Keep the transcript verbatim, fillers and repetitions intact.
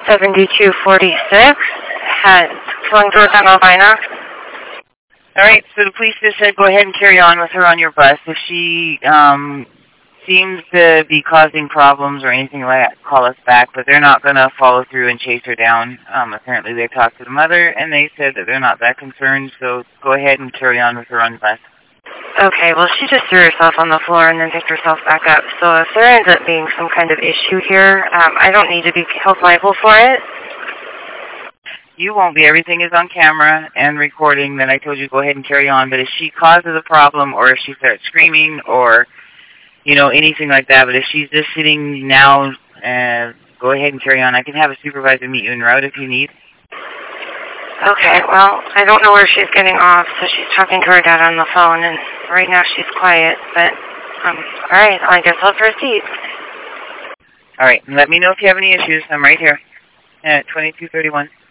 seventy-two forty-six, had Killing George on Albina. All right, so the police just said go ahead and carry on with her on your bus. If she um, seems to be causing problems or anything like that, call us back, but they're not going to follow through and chase her down. Um, apparently they talked to the mother, and they said that they're not that concerned, so go ahead and carry on with her on the bus. Okay, well, she just threw herself on the floor and then picked herself back up. So if there ends up being some kind of issue here, um, I don't need to be held liable for it. You won't be. Everything is on camera and recording. Then I told you go ahead and carry on. But if she causes a problem or if she starts screaming or, you know, anything like that, but if she's just sitting now, uh, go ahead and carry on. I can have a supervisor meet you en route if you need. Okay, well, I don't know where she's getting off, so she's talking to her dad on the phone, and right now she's quiet, but, um, all right, I guess I'll proceed. All right, let me know if you have any issues. I'm right here at twenty-two thirty-one.